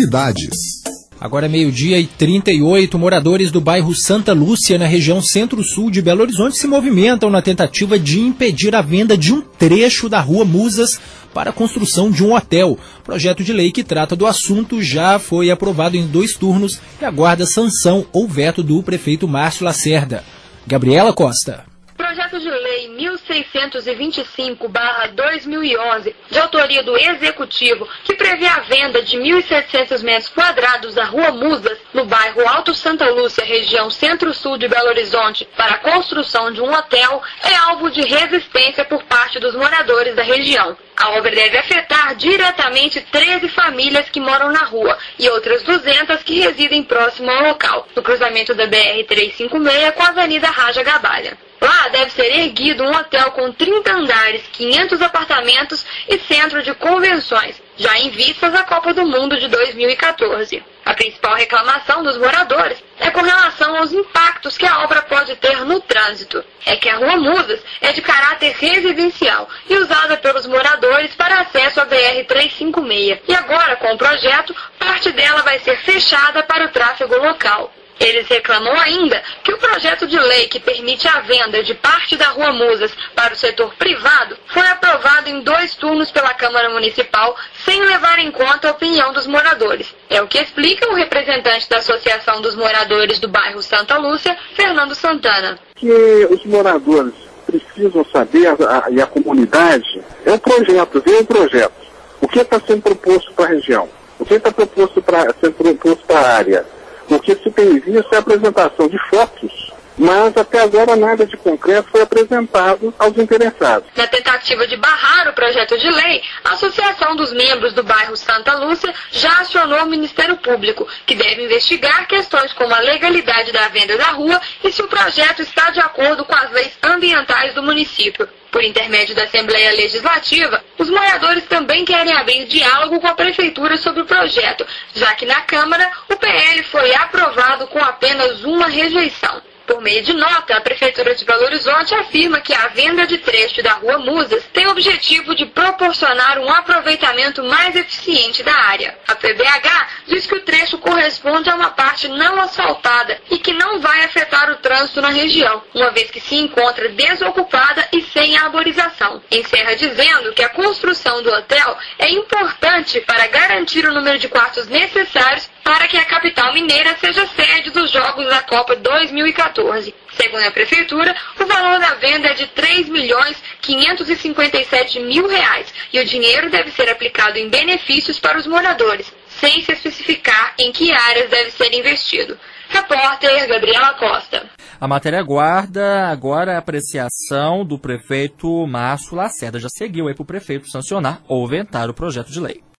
cidades. Agora é 12h38, moradores do bairro Santa Lúcia, na região centro-sul de Belo Horizonte, se movimentam na tentativa de impedir a venda de um trecho da Rua Musas para a construção de um hotel. O projeto de lei que trata do assunto já foi aprovado em 2 turnos e aguarda sanção ou veto do prefeito Márcio Lacerda. Gabriela Costa. Projeto de Lei 1625/2011, de autoria do Executivo, que prevê a venda de 1.700 metros quadrados da Rua Musas, no bairro Alto Santa Lúcia, região centro-sul de Belo Horizonte, para a construção de um hotel, é alvo de resistência por parte dos moradores da região. A obra deve afetar diretamente 13 famílias que moram na rua e outras 200 que residem próximo ao local, no cruzamento da BR-356 com a Avenida Raja Gabalha. Lá deve ser erguido um hotel com 30 andares, 500 apartamentos e centro de convenções, já em vistas à Copa do Mundo de 2014. A principal reclamação dos moradores é com relação aos impactos que a obra pode ter no trânsito. É que a Rua Musas é de caráter residencial e usada pelos moradores para acesso à BR-356. E agora, com o projeto, parte dela vai ser fechada para o tráfego local. Eles reclamam ainda que o projeto de lei que permite a venda de parte da Rua Musas para o setor privado foi aprovado em 2 turnos pela Câmara Municipal sem levar em conta a opinião dos moradores. É o que explica o representante da Associação dos Moradores do bairro Santa Lúcia, Fernando Santana. Que os moradores precisam saber, e a comunidade, é um projeto, vê um projeto. O que está sendo proposto para a região? O que está sendo proposto para a área? O que se tem visto é a apresentação de fotos, mas até agora nada de concreto foi apresentado aos interessados. Na tentativa de barrar o projeto de lei, a Associação dos Membros do bairro Santa Lúcia já acionou o Ministério Público, que deve investigar questões como a legalidade da venda da rua e se o projeto está de acordo com as leis ambientais do município. Por intermédio da Assembleia Legislativa, os moradores também querem abrir diálogo com a Prefeitura sobre o projeto, já que na Câmara o PL foi aprovado com apenas uma rejeição. Por meio de nota, a Prefeitura de Belo Horizonte afirma que a venda de trecho da Rua Musas tem o objetivo de proporcionar um aproveitamento mais eficiente da área. A PBH diz que o trecho corresponde a uma parte não asfaltada e que não vai afetar o trânsito na região, uma vez que se encontra desocupada e sem arborização. Encerra dizendo que a construção do hotel é importante para garantir o número de quartos necessários para que a capital mineira seja sede dos Jogos da Copa 2014. Segundo a Prefeitura, o valor da venda é de R$ 3.557.000 e o dinheiro deve ser aplicado em benefícios para os moradores, sem se especificar em que áreas deve ser investido. Repórter Gabriela Costa. A matéria aguarda agora a apreciação do prefeito Márcio Lacerda. Já seguiu aí para o prefeito sancionar ou vetar o projeto de lei.